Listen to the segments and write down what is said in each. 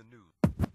news.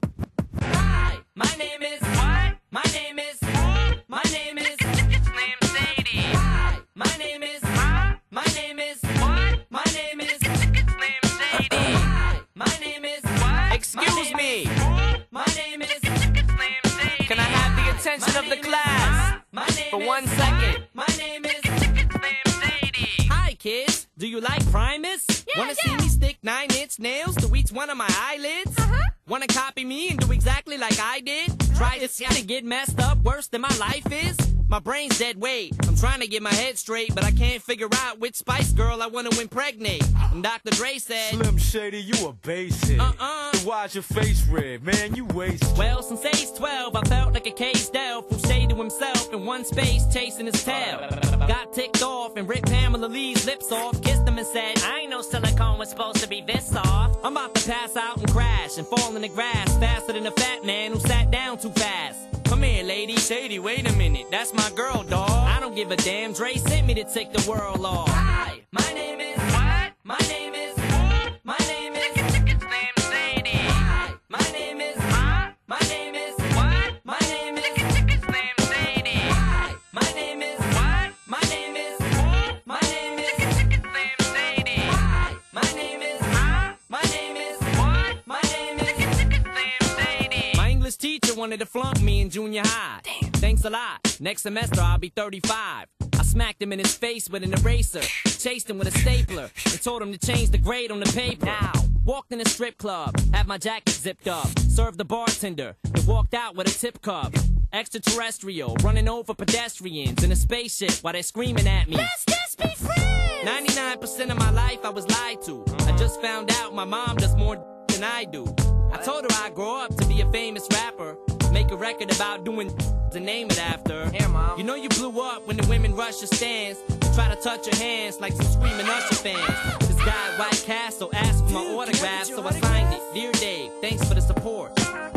Hi, my name is what? My name is my name is Slim Shady. Hi, my name is my name is what? My name is Slim Shady. Hi, my name is what? Excuse me. My name is Slim Shady. Can I have the attention of the class for 1 second? My name is Slim Shady. Hi, kids. Do you like Primus? Wanna see me stick 9-inch nails to each one of my eyelids? Wanna copy me and do exactly like I did? Try to get messed up worse than my life is? My brain's dead weight. I'm trying to get my head straight, but I can't figure out which Spice Girl I wanna impregnate. And Dr. Dre said, Slim Shady, you a basic. Then why's your face red? Man, you wasted. well, since age 12, I felt like a caged elf who stayed to himself in one space chasing his tail. Got ticked off and ripped Pamela Lee's lips off, kissed him and said, I ain't know silicone was supposed to be this soft. I'm about to pass out and crash and fall in the grass faster than a fat man who sat down too fast. Come here, lady. Shady, wait a minute. That's my girl, dawg. I don't give a damn. Dre sent me to take the world off. Hi, my name is what? My name is my name is Slim Shady. Hi, my name is my name is what? My name is Slim Shady. Hi, my name is what? My name is my name is Slim Shady. Hi, my name is my name is what? My name is Slim Shady. My English teacher wanted to flunk me in junior high. Damn. Thanks a lot. Next semester I'll be 35. I smacked him in his face with an eraser, chased him with a stapler, and told him to change the grade on the paper. Now, walked in a strip club, had my jacket zipped up, served the bartender, and walked out with a tip cup. Extraterrestrial, running over pedestrians in a spaceship while they're screaming at me. Let's just be friends! 99% of my life I was lied to. I just found out my mom does more than I do. I told her I'd grow up to be a famous rapper, make a record about doing to name it after. Here, Mom. You know you blew up when the women rush your stands, try to touch your hands like some screaming Usher fans. This guy at White Castle asked for my autograph, so I signed it. Dear Dave, thanks for the support.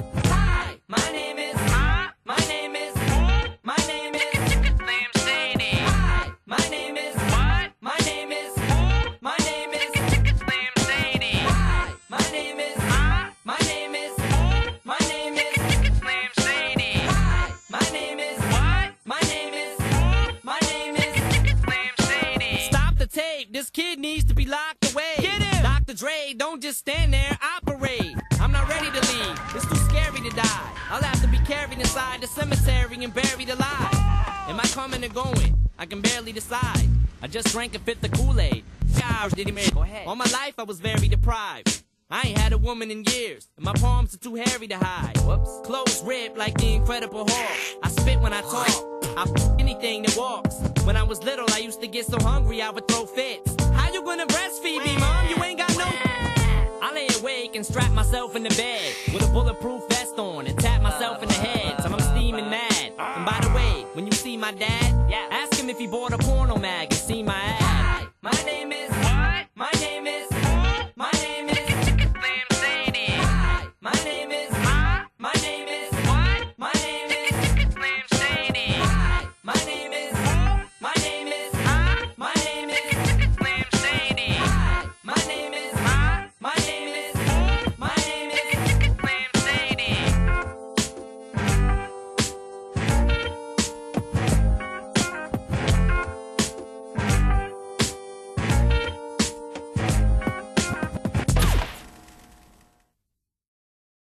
Hi, my name is my name is my name is Slim Shady. Hi, my name is what? My name is my name is Slim Shady. Hi, my name is my name is my name is Slim Shady. Hi, my name is what? My name is my name is Slim Shady. Stop the tape. This kid needs to be locked away. Get him! Dr. Dre, don't just stand there, operate. I'm not ready to leave. It's too scary to die. I'll have to be carried inside the cemetery and buried alive. Am I coming or going? I can barely decide. I just drank a fifth of Kool-Aid. Gosh, did he make? Go ahead. All my life I was very deprived. I ain't had a woman in years, and my palms are too hairy to hide. Whoops. Clothes ripped like the Incredible Hulk. I spit when I talk. I anything that walks. When I was little, I used to get so hungry I would throw fits. How you gonna breastfeed me, Mom? You ain't got no. I lay awake and strap myself in the bed with a bulletproof vest on and tap myself in the head till I'm steaming mad. And by the way, when you see my dad, ask him if he bought a porno mag.